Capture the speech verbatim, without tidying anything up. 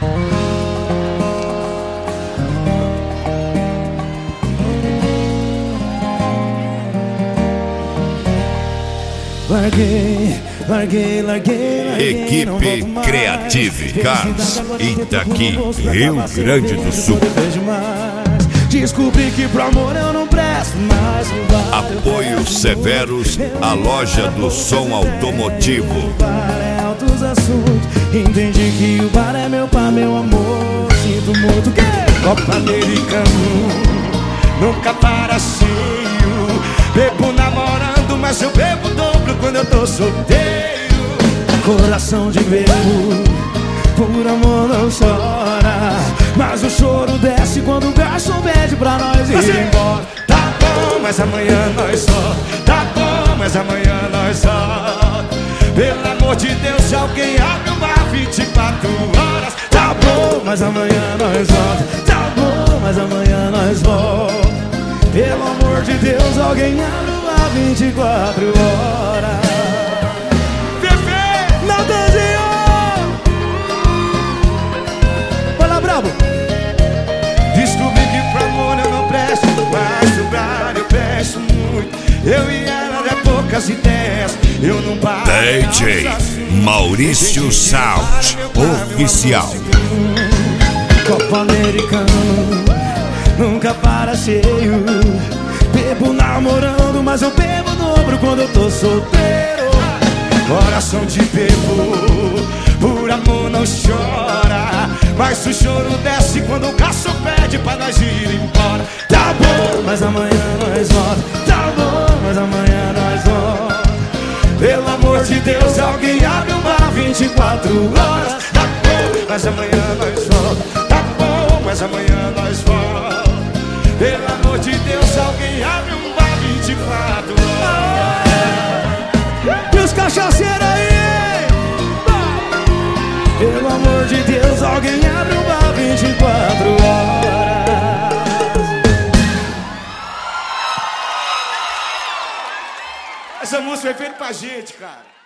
Larguei, larguei, larguei, larguei. Equipe Creative Cars, Itaqui, Rio Grande do Sul. Descobri que pro amor eu não presto mais. Apoio Severos, a loja do som automotivo. O bar é altos assuntos. Entendi que o bar é meu par, meu amor. Sinto muito que copo americano nunca para cheio. Bebo namorando, mas eu bebo dobro quando eu tô solteiro. Coração de bebo, por amor não chora, mas o choro desce quando o garçom pede pra nós ir assim. Embora. Tá bom, mas amanhã nós só. Tá bom, mas amanhã nós só. Pelo amor de Deus, se alguém abre o bar vinte e quatro horas. Tá bom, mas amanhã nós volta. Tá bom, mas amanhã nós volta. Pelo amor de Deus, alguém abre o bar vinte e quatro horas. Fefe, Naldãozinho! Vai lá, brabo! Descobri que pro amor eu não presto, mas o bar eu presto muito. Eu e ela é poucas ideias, eu não paro. D J Maurício Sound Oficial. Copo americano nunca para cheio. Bebo namorando, mas eu bebo dobro quando eu tô solteiro. Coração de bebo, por amor não chora, mas o choro desce quando o garçom pede pra nós ir embora. Tá bom, mas amanhã nós volta. Tá bom, mas amanhã nós volta. Pelo amor de Deus, alguém abre o bar vinte e quatro horas. Tá bom, mas amanhã nós volta. Tá bom, mas amanhã nós volta. Pelo amor de Deus, alguém abre um bar vinte e quatro horas. E os cachaceiros aí? Pelo amor de Deus, alguém abre um bar vinte e quatro horas. Essa música foi feita pra gente, cara.